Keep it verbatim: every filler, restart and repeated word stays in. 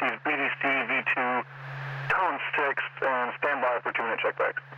Yankees B D C V two, tone six, and stand by for two minute check back.